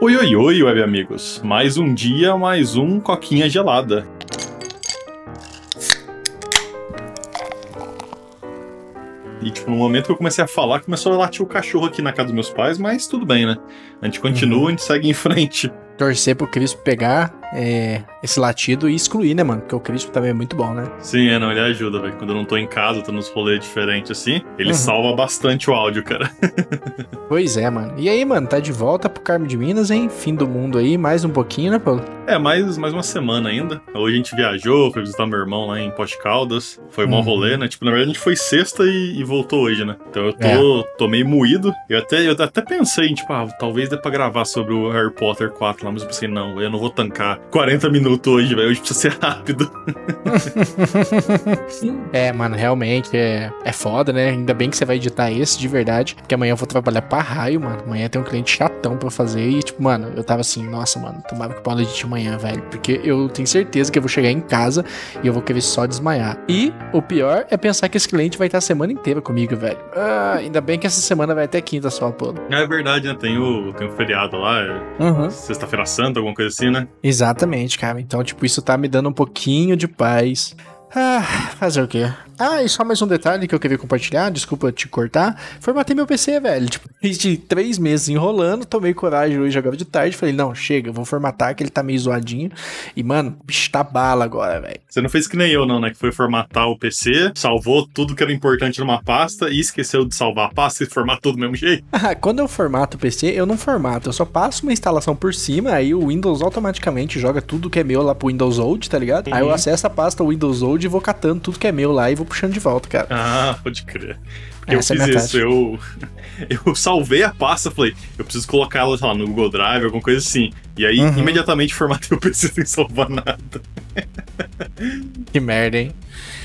Oi, oi, oi, web amigos. Mais um dia, mais um coquinha gelada. E, tipo, no momento que eu comecei a falar, começou a latir o cachorro aqui na casa dos meus pais, mas tudo bem, né? A gente continua, a gente segue em frente. Torcer pro Crispo pegar esse latido e excluir, né, mano? Porque o Crispo também é muito bom, né? Sim, não, ele ajuda, velho. Quando eu não tô em casa, tô nos rolês diferentes assim, ele salva bastante o áudio, cara. Pois é, mano. E aí, mano, tá de volta pro Carmo de Minas, hein? Fim do mundo aí, mais um pouquinho, né, Paulo? Mais uma semana ainda. Hoje a gente viajou, foi visitar meu irmão lá em Poste Caldas. Foi um rolê, né? Tipo, na verdade a gente foi sexta e voltou hoje, né? Então eu tô meio moído. Eu até pensei em, tipo, talvez dê pra gravar sobre o Harry Potter 4 lá, mas eu pensei, não, eu não vou tancar 40 minutos hoje, velho. Hoje precisa ser rápido. Mano, realmente é foda, né? Ainda bem que você vai editar esse de verdade, porque amanhã eu vou trabalhar pra raio, mano. Amanhã tem um cliente chatão pra fazer e, tipo, mano, eu tava assim, nossa, mano, tomara que o Paulo edite amanhã, velho, porque eu tenho certeza que eu vou chegar em casa e eu vou querer só desmaiar. E o pior é pensar que esse cliente vai estar a semana inteira comigo, velho. Ainda bem que essa semana vai até quinta só, Paulo. É verdade, né? Tem o feriado lá, Sexta-feira Santa, alguma coisa assim, né? Exatamente, cara. Então, tipo, isso tá me dando um pouquinho de paz. Fazer o quê? E só mais um detalhe que eu queria compartilhar, desculpa te cortar. Formatei meu PC, velho. Tipo, depois de 3 meses enrolando, tomei coragem hoje, agora de tarde. Falei, não, chega, eu vou formatar, que ele tá meio zoadinho. E, mano, o bicho tá bala agora, velho. Você não fez que nem eu, não, né? Que foi formatar o PC, salvou tudo que era importante numa pasta e esqueceu de salvar a pasta e formatou do mesmo jeito. Quando eu formato o PC, eu não formato. Eu só passo uma instalação por cima, aí o Windows automaticamente joga tudo que é meu lá pro Windows Old, tá ligado? Aí eu acesso a pasta Windows Old e vou catando tudo que é meu lá e vou puxando de volta, cara. Pode crer. Porque eu fiz isso, eu salvei a pasta, falei, eu preciso colocar ela, sei lá, no Google Drive, alguma coisa assim. E aí, imediatamente formatei o PC sem salvar nada. Que merda, hein?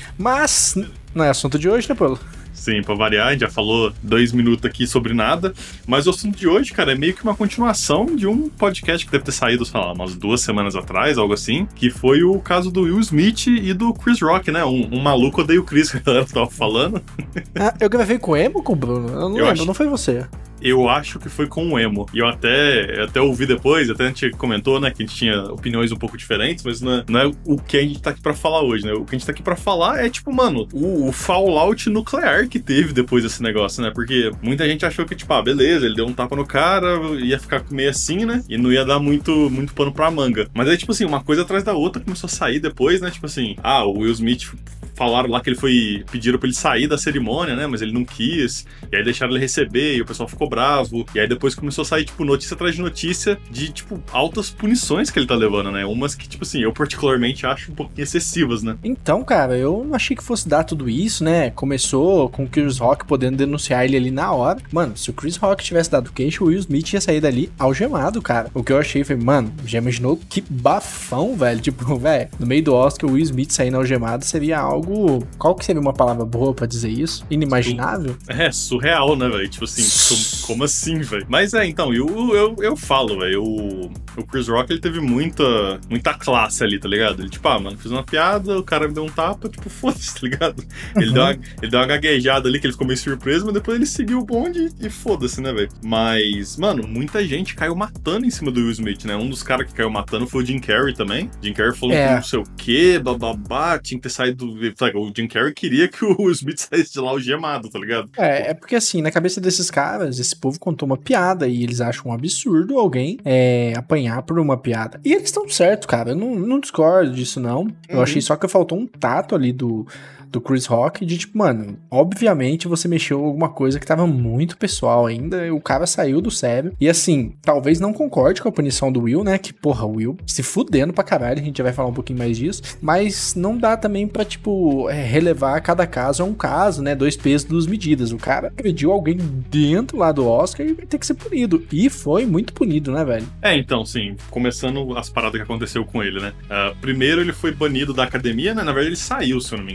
Mas, não é assunto de hoje, né, Paulo? Sim, pra variar, a gente já falou 2 minutos aqui sobre nada, mas o assunto de hoje, cara, é meio que uma continuação de um podcast que deve ter saído, sei lá, umas 2 semanas atrás, algo assim, que foi o caso do Will Smith e do Chris Rock, né? Um maluco odeia o Chris, que a galera tava falando. Eu gravei com o Emo, com o Bruno? Eu não lembro, não foi você. Eu acho que foi com o Emo. E eu até ouvi depois, até a gente comentou, né, que a gente tinha opiniões um pouco diferentes, mas não é o que a gente tá aqui pra falar hoje, né? O que a gente tá aqui pra falar é, tipo, mano, o fallout nuclear que teve depois desse negócio, né? Porque muita gente achou que, tipo, beleza, ele deu um tapa no cara, ia ficar meio assim, né? E não ia dar muito pano pra manga. Mas aí, tipo assim, uma coisa atrás da outra começou a sair depois, né? Tipo assim, o Will Smith... Falaram lá que pediram pra ele sair da cerimônia, né? Mas ele não quis. E aí deixaram ele receber e o pessoal ficou bravo. E aí depois começou a sair, tipo, notícia atrás de notícia de, tipo, altas punições que ele tá levando, né? Umas que, tipo assim, eu particularmente acho um pouquinho excessivas, né? Então, cara, eu não achei que fosse dar tudo isso, né? Começou com o Chris Rock podendo denunciar ele ali na hora. Mano, se o Chris Rock tivesse dado queixo, o Will Smith ia sair dali algemado, cara. O que eu achei foi, mano, já imaginou que bafão, velho? Tipo, velho, no meio do Oscar, o Will Smith saindo algemado seria algo... Qual que seria uma palavra boa pra dizer isso? Inimaginável? Surreal, né, velho? Tipo assim, como assim, velho? Mas então, eu falo, velho, o Chris Rock, ele teve muita classe ali, tá ligado? Ele, tipo, mano, fiz uma piada, o cara me deu um tapa, tipo, foda-se, tá ligado? Ele deu uma gaguejada ali, que ele ficou meio surpreso, mas depois ele seguiu o bonde e foda-se, né, velho? Mas, mano, muita gente caiu matando em cima do Will Smith, né? Um dos caras que caiu matando foi o Jim Carrey também. Jim Carrey falou que não sei o quê, bababá, tinha que ter saído... O Jim Carrey queria que o Will Smith saísse de lá algemado, tá ligado? É porque assim, na cabeça desses caras, esse povo contou uma piada e eles acham um absurdo alguém apanhar por uma piada. E eles estão certos, cara. Eu não discordo disso, não. Eu achei só que faltou um tato ali do Chris Rock de tipo, mano, obviamente você mexeu alguma coisa que tava muito pessoal ainda, o cara saiu do sério, e assim, talvez não concorde com a punição do Will, né, que porra, o Will se fudendo pra caralho, a gente já vai falar um pouquinho mais disso, mas não dá também pra, tipo, relevar cada caso é um caso, né, 2 pesos, 2 medidas, o cara agrediu alguém dentro lá do Oscar e vai ter que ser punido, e foi muito punido, né, velho? Então, sim, começando as paradas que aconteceu com ele, né, primeiro ele foi banido da academia, né, na verdade ele saiu, se eu não me engano, então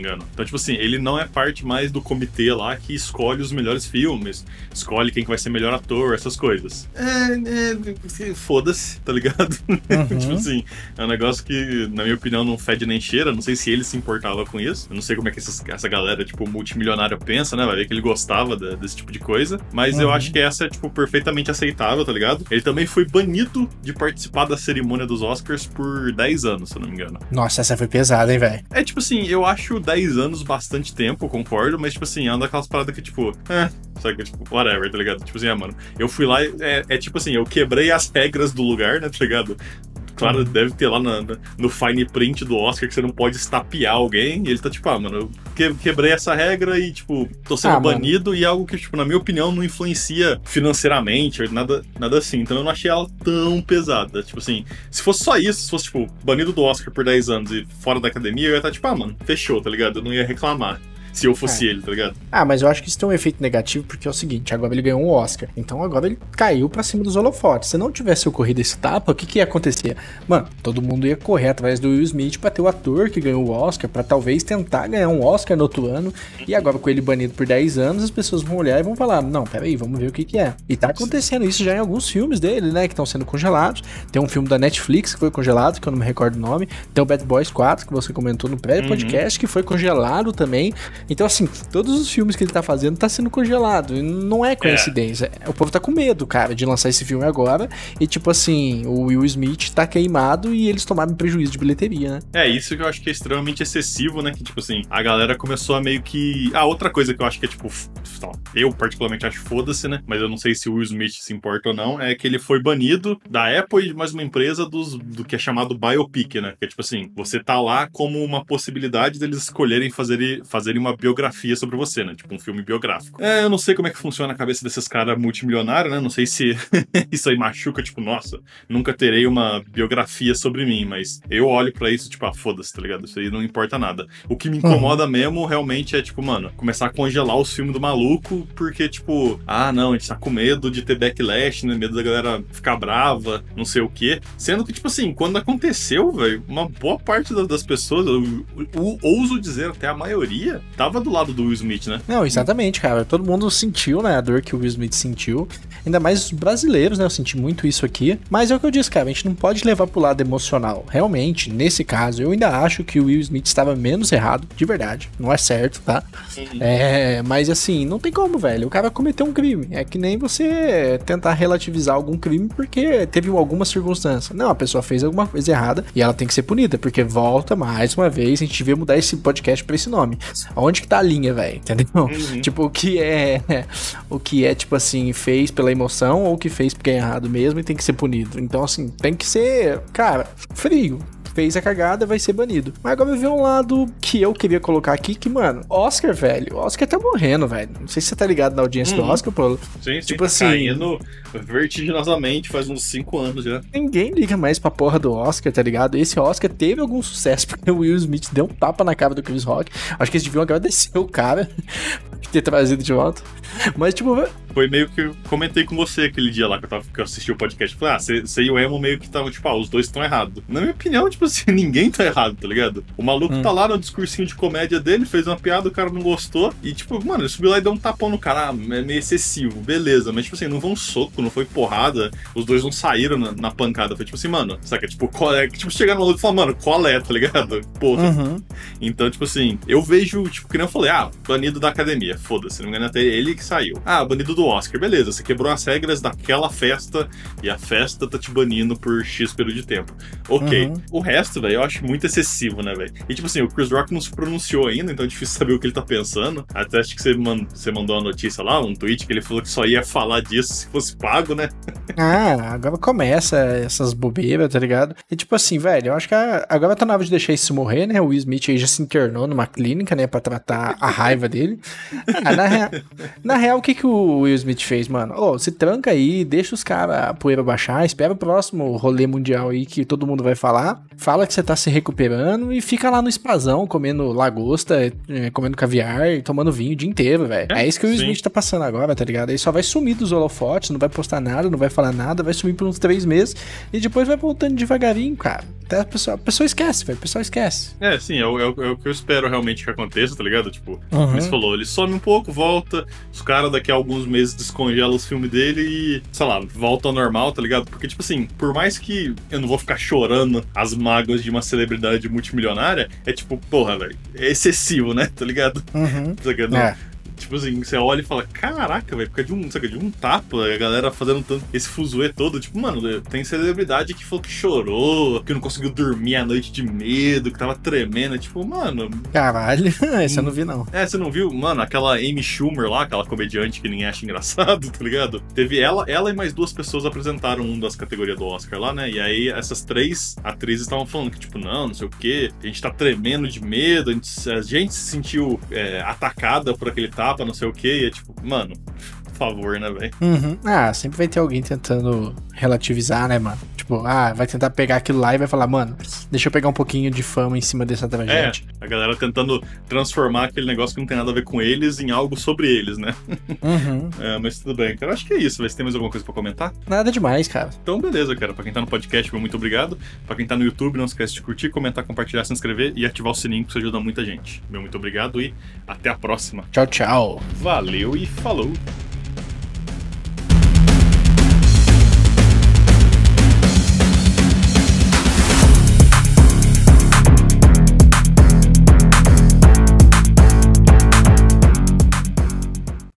Então, tipo assim, ele não é parte mais do comitê lá que escolhe os melhores filmes, escolhe quem que vai ser melhor ator, essas coisas. Foda-se, tá ligado? Tipo assim, é um negócio que, na minha opinião, não fede nem cheira. Não sei se ele se importava com isso. Eu não sei como é que essa galera, tipo, multimilionária pensa, né? Vai ver que ele gostava desse tipo de coisa. Mas eu acho que essa é, tipo, perfeitamente aceitável, tá ligado? Ele também foi banido de participar da cerimônia dos Oscars por 10 anos, se eu não me engano. Nossa, essa foi pesada, hein, velho? É, tipo assim, eu acho 10 anos bastante tempo, concordo, mas, tipo assim, é uma daquelas paradas que, tipo, sabe, tipo, whatever, tá ligado? Tipo assim, mano, eu fui lá, tipo assim, eu quebrei as regras do lugar, né, tá ligado? Claro, deve ter lá no fine print do Oscar que você não pode estapear alguém. E ele tá tipo, mano, eu quebrei essa regra e, tipo, tô sendo banido. Mano. E algo que, tipo, na minha opinião, não influencia financeiramente, nada assim. Então eu não achei ela tão pesada. Tipo assim, se fosse só isso, se fosse, tipo, banido do Oscar por 10 anos e fora da academia, eu ia estar tipo, mano, fechou, tá ligado? Eu não ia reclamar. Se eu fosse ele, tá ligado? Mas eu acho que isso tem um efeito negativo, porque é o seguinte, agora ele ganhou um Oscar, então agora ele caiu pra cima dos holofotes. Se não tivesse ocorrido esse tapa, o que ia acontecer? Mano, todo mundo ia correr atrás do Will Smith pra ter o ator que ganhou o Oscar, pra talvez tentar ganhar um Oscar no outro ano, e agora com ele banido por 10 anos, as pessoas vão olhar e vão falar, não, peraí, vamos ver o que é. E tá acontecendo isso já em alguns filmes dele, né, que estão sendo congelados. Tem um filme da Netflix que foi congelado, que eu não me recordo o nome. Tem o Bad Boys 4, que você comentou no pré-podcast, que foi congelado também. Então, assim, todos os filmes que ele tá fazendo tá sendo congelado. E não é coincidência. O povo tá com medo, cara, de lançar esse filme agora. E, tipo assim, o Will Smith tá queimado e eles tomaram prejuízo de bilheteria, né? Isso que eu acho que é extremamente excessivo, né? Que, tipo assim, a galera começou a meio que... outra coisa que eu acho que é, tipo... Eu, particularmente, acho foda-se, né? Mas eu não sei se o Will Smith se importa ou não. É que ele foi banido da Apple e de mais uma empresa do que é chamado biopic, né? Que é, tipo assim, você tá lá como uma possibilidade deles escolherem fazerem uma biografia sobre você, né? Tipo um filme biográfico. Eu não sei como é que funciona a cabeça desses caras multimilionários, né? Não sei se isso aí machuca, tipo, nossa, nunca terei uma biografia sobre mim, mas eu olho pra isso, tipo, foda-se, tá ligado? Isso aí não importa nada. O que me incomoda mesmo, realmente, é, tipo, mano, começar a congelar os filmes do maluco, porque, tipo, não, a gente tá com medo de ter backlash, né? Medo da galera ficar brava, não sei o quê. Sendo que, tipo assim, quando aconteceu, velho, uma boa parte das pessoas, eu ouso dizer até a maioria, tava do lado do Will Smith, né? Não, exatamente, cara. Todo mundo sentiu, né, a dor que o Will Smith sentiu. Ainda mais os brasileiros, né? Eu senti muito isso aqui. Mas é o que eu disse, cara. A gente não pode levar pro lado emocional. Realmente, nesse caso, eu ainda acho que o Will Smith estava menos errado. De verdade. Não é certo, tá? Mas assim, não tem como, velho. O cara cometeu um crime. É que nem você tentar relativizar algum crime porque teve alguma circunstância. Não, a pessoa fez alguma coisa errada e ela tem que ser punida. Porque volta, mais uma vez, a gente devia mudar esse podcast pra esse nome. Onde que tá a linha, velho? Entendeu? Tipo, o que é, tipo assim, fez pela emoção ou o que fez porque é errado mesmo e tem que ser punido. Então, assim, tem que ser, cara, frio. Fez a cagada, vai ser banido. Mas agora eu vi um lado que eu queria colocar aqui, que, mano, Oscar, velho, Oscar tá morrendo, velho. Não sei se você tá ligado na audiência do Oscar, Paulo. Sim, tipo tá assim, caindo vertiginosamente faz uns 5 anos já. Ninguém liga mais pra porra do Oscar, tá ligado? Esse Oscar teve algum sucesso porque o Will Smith deu um tapa na cara do Chris Rock. Acho que eles deviam agradecer o cara por ter trazido de volta. Mas, tipo, foi meio que eu comentei com você aquele dia lá que eu assisti o podcast. Falei, você e o Emo meio que estavam, tipo, os dois estão errados. Na minha opinião, tipo assim, ninguém tá errado, tá ligado? O maluco tá lá no discursinho de comédia dele, fez uma piada, o cara não gostou. E, tipo, mano, ele subiu lá e deu um tapão no cara. É meio excessivo, beleza. Mas, tipo assim, não foi um soco, não foi porrada. Os dois não saíram na pancada. Foi tipo assim, mano, saca? Tipo, qual é? Tipo, chegar no maluco e falar, mano, qual é, tá ligado? Porra. Então, tipo assim, eu vejo, tipo, que nem eu falei, banido da academia, foda-se, não me engano, até ele que saiu. Banido do Oscar, beleza, você quebrou as regras daquela festa e a festa tá te banindo por X período de tempo. Ok. O resto, velho, eu acho muito excessivo, né, velho? E tipo assim, o Chris Rock não se pronunciou ainda, então é difícil saber o que ele tá pensando. Até acho que você mandou uma notícia lá, um tweet, que ele falou que só ia falar disso se fosse pago, né? Agora começa essas bobeiras, tá ligado? E tipo assim, velho, eu acho que agora tá na hora de deixar isso morrer, né? O Will Smith aí já se internou numa clínica, né, pra tratar a raiva dele. Na real, o que o Will Smith fez, mano? Se tranca aí, deixa os caras a poeira baixar, espera o próximo rolê mundial aí que todo mundo vai falar, fala que você tá se recuperando e fica lá no spazão, comendo lagosta, comendo caviar e tomando vinho o dia inteiro, velho. É isso que o Will Smith tá passando agora, tá ligado? Ele só vai sumir dos holofotes, não vai postar nada, não vai falar nada, vai sumir por uns 3 meses e depois vai voltando devagarinho, cara. até a pessoa esquece, velho. A pessoa esquece. Sim, é o que eu espero realmente que aconteça, tá ligado? Tipo, como você falou, ele some um pouco, volta, os caras daqui a alguns meses descongelam os filmes dele e, sei lá, volta ao normal, tá ligado? Porque, tipo assim, por mais que eu não vou ficar chorando as mágoas de uma celebridade multimilionária, é tipo, porra, velho, é excessivo, né? Tá ligado? Tá ligado? Tipo assim, você olha e fala, caraca, velho, porque de um tapa, a galera fazendo tanto esse fuzuê todo, tipo, mano, tem celebridade que falou que chorou, que não conseguiu dormir a noite de medo, que tava tremendo, tipo, mano... Caralho, esse eu não vi, não. Você não viu? Mano, aquela Amy Schumer lá, aquela comediante que ninguém acha engraçado, tá ligado? Teve ela e mais 2 pessoas apresentaram uma das categorias do Oscar lá, né? E aí essas 3 atrizes estavam falando que, tipo, não sei o quê, a gente tá tremendo de medo, a gente se sentiu atacada por aquele tapa, não sei o que, e é tipo, mano, por favor, né, velho? Sempre vai ter alguém tentando relativizar, né, mano? Tipo, vai tentar pegar aquilo lá e vai falar, mano, deixa eu pegar um pouquinho de fama em cima dessa tragédia. A galera tentando transformar aquele negócio que não tem nada a ver com eles em algo sobre eles, né? Mas tudo bem, cara. Acho que é isso. Você tem mais alguma coisa pra comentar? Nada demais, cara. Então, beleza, cara. Pra quem tá no podcast, meu muito obrigado. Pra quem tá no YouTube, não esquece de curtir, comentar, compartilhar, se inscrever e ativar o sininho, que isso ajuda muita gente. Meu muito obrigado e até a próxima. Tchau, tchau. Valeu e falou!